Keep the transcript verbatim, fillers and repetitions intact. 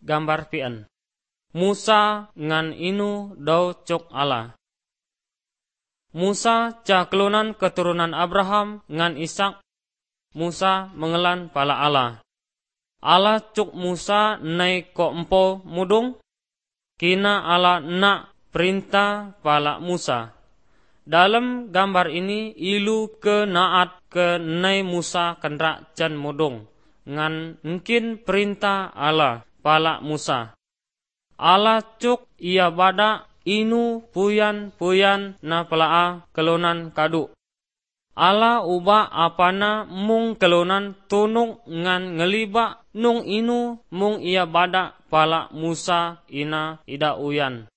gambar pian. Musa ngan inu dau cuk Allah. Musa ca kelunan keturunan Abraham ngan Ishak. Musa mengelan pala Allah. Allah cuk Musa nai ko empo mudung. Kina Allah nak perintah pala Musa. Dalam gambar ini ilu ke naat ke nai Musa kendrak can mudung. Ngan mungkin perintah Allah pala Musa. Allah cuk ia bada inu puyan-puyan na pelaa kelunan kadu. Allah ubah apana mung kelunan tunung ngan ngeliba nung inu mung ia bada pala Musa ina ida uyan.